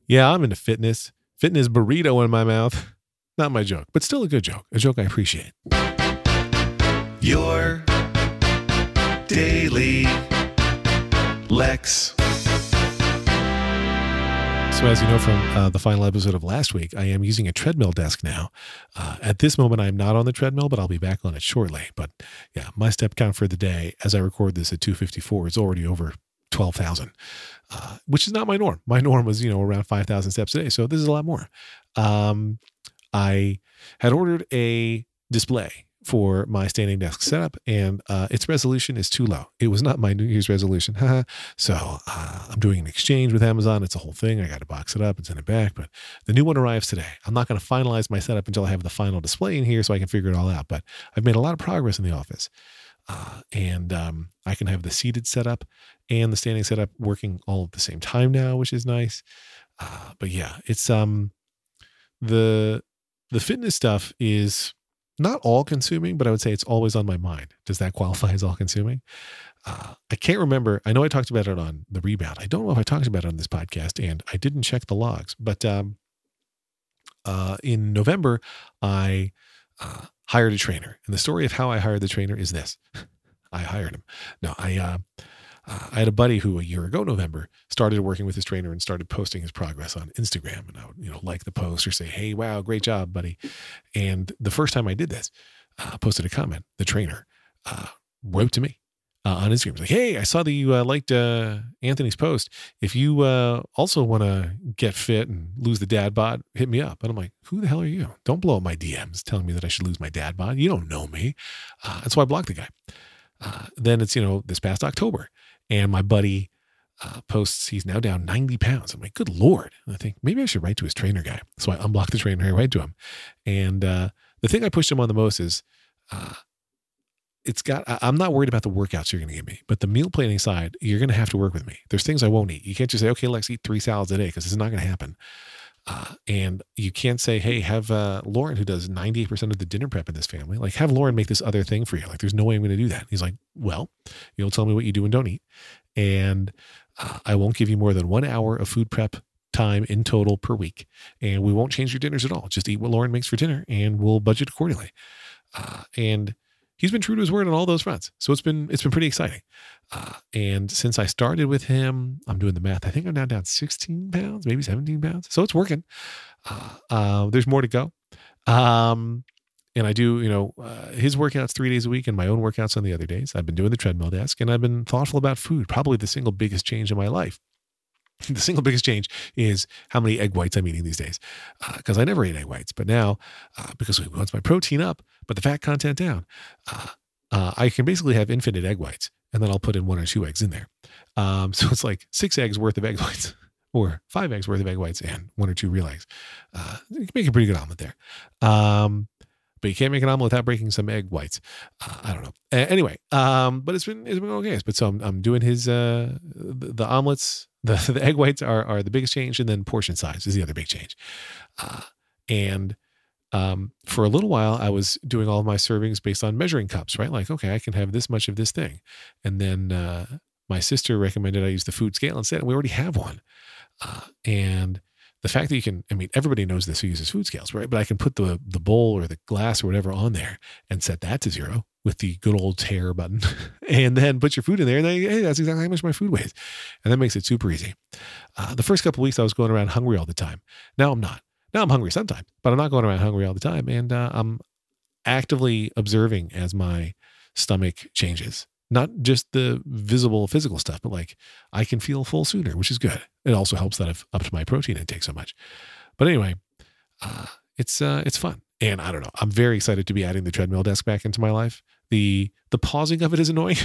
Yeah, I'm into fitness. Fitness burrito in my mouth. Not my joke, but still a good joke. A joke I appreciate. Your Daily Lex. So as you know from the final episode of last week, I am using a treadmill desk now. At this moment, I am not on the treadmill, but I'll be back on it shortly. But yeah, my step count for the day, as I record this at 2:54, is already over 12,000, which is not my norm. My norm was, around 5,000 steps a day. So this is a lot more. I had ordered a display for my standing desk setup, and its resolution is too low. It was not my New Year's resolution. So I'm doing an exchange with Amazon. It's a whole thing. I got to box it up and send it back. But the new one arrives today. I'm not going to finalize my setup until I have the final display in here so I can figure it all out. But I've made a lot of progress in the office. And I can have the seated setup and the standing setup working all at the same time now, which is nice. But yeah, it's the fitness stuff is not all consuming, but I would say it's always on my mind. Does that qualify as all consuming? I can't remember. I know I talked about it on The Rebound. I don't know if I talked about it on this podcast, and I didn't check the logs, but in November, I hired a trainer. And the story of how I hired the trainer is this. I hired him. No, I had a buddy who a year ago, November, started working with his trainer and started posting his progress on Instagram. And I would, like the post or say, hey, wow, great job, buddy. And the first time I did this, I posted a comment. The trainer wrote to me on Instagram. He's like, hey, I saw that you liked Anthony's post. If you also want to get fit and lose the dad bod, hit me up. And I'm like, who the hell are you? Don't blow up my DMs telling me that I should lose my dad bod. You don't know me. And so I blocked the guy. Then it's, this past October. And my buddy posts he's now down 90 pounds. I'm like, good Lord. And I think maybe I should write to his trainer guy. So I unblocked the trainer and I write to him. And the thing I pushed him on the most is I'm not worried about the workouts you're going to give me, but the meal planning side, you're going to have to work with me. There's things I won't eat. You can't just say, okay, let's eat 3 salads a day, because it's not going to happen. And you can't say, hey, have Lauren, who does 98% of the dinner prep in this family, like have Lauren make this other thing for you. Like, there's no way I'm going to do that. He's like, well, you'll tell me what you do and don't eat. And I won't give you more than 1 hour of food prep time in total per week. And we won't change your dinners at all. Just eat what Lauren makes for dinner and we'll budget accordingly. And he's been true to his word on all those fronts. So it's been pretty exciting. And since I started with him, I'm doing the math. I think I'm now down 16 pounds, maybe 17 pounds. So it's working. There's more to go. And I do, his workouts 3 days a week and my own workouts on the other days. I've been doing the treadmill desk and I've been thoughtful about food. Probably the single biggest change in my life. The single biggest change is how many egg whites I'm eating these days. Because I never ate egg whites, but now, because once my protein up, but the fat content down, I can basically have infinite egg whites, and then I'll put in 1 or 2 eggs in there. So it's like 6 eggs worth of egg whites, or 5 eggs worth of egg whites, and 1 or 2 real eggs. You can make a pretty good omelet there. But you can't make an omelet without breaking some egg whites. I don't know. Anyway, but it's been okay. But so I'm doing his the omelets. The egg whites are the biggest change, and then portion size is the other big change. And for a little while, I was doing all of my servings based on measuring cups, right? Like, okay, I can have this much of this thing. And then my sister recommended I use the food scale instead, and we already have one. And the fact that you can, everybody knows this who uses food scales, right? But I can put the bowl or the glass or whatever on there and set that to 0 with the good old tear button, and then put your food in there and then, hey, that's exactly how much my food weighs. And that makes it super easy. The first couple of weeks I was going around hungry all the time. Now I'm not. Now I'm hungry sometimes, but I'm not going around hungry all the time. And I'm actively observing as my stomach changes. Not just the visible physical stuff, but like I can feel full sooner, which is good. It also helps that I've upped my protein intake so much. But anyway, it's fun. And I don't know, I'm very excited to be adding the treadmill desk back into my life. The pausing of it is annoying.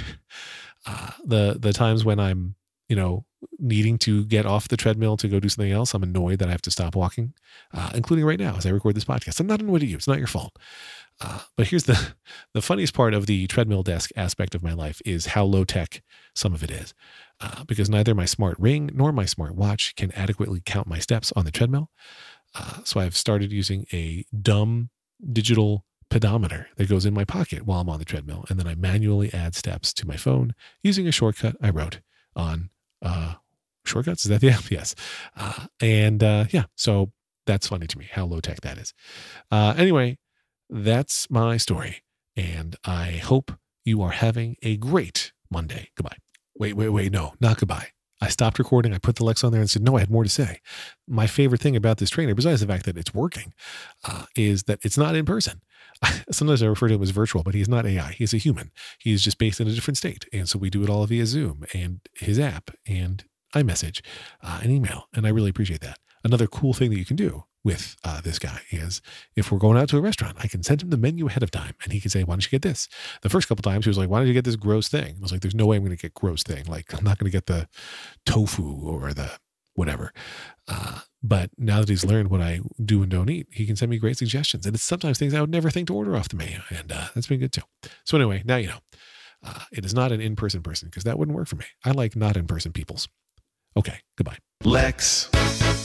The times when I'm, needing to get off the treadmill to go do something else, I'm annoyed that I have to stop walking, including right now as I record this podcast. I'm not annoyed at you. It's not your fault. But here's the funniest part of the treadmill desk aspect of my life is how low tech some of it is. Because neither my smart ring nor my smart watch can adequately count my steps on the treadmill. So I've started using a dumb digital pedometer that goes in my pocket while I'm on the treadmill. And then I manually add steps to my phone using a shortcut I wrote on Shortcuts, is that the app? Yes. Yeah, so that's funny to me how low tech that is. Anyway, that's my story. And I hope you are having a great Monday. Goodbye. Wait. No, not goodbye. I stopped recording. I put the Lex on there and said, no, I had more to say. My favorite thing about this trainer, besides the fact that it's working, is that it's not in person. Sometimes I refer to him as virtual, but he's not AI. He's a human. He's just based in a different state. And so we do it all via Zoom and his app and iMessage and email. And I really appreciate that. Another cool thing that you can do with this guy is if we're going out to a restaurant, I can send him the menu ahead of time and he can say, why don't you get this? The first couple times he was like, why don't you get this gross thing? I was like, there's no way I'm going to get gross thing. Like, I'm not going to get the tofu or the whatever. But now that he's learned what I do and don't eat, he can send me great suggestions. And it's sometimes things I would never think to order off the menu. And that's been good too. So anyway, now you know. It is not an in-person person because that wouldn't work for me. I like not in-person peoples. Okay, goodbye. Lex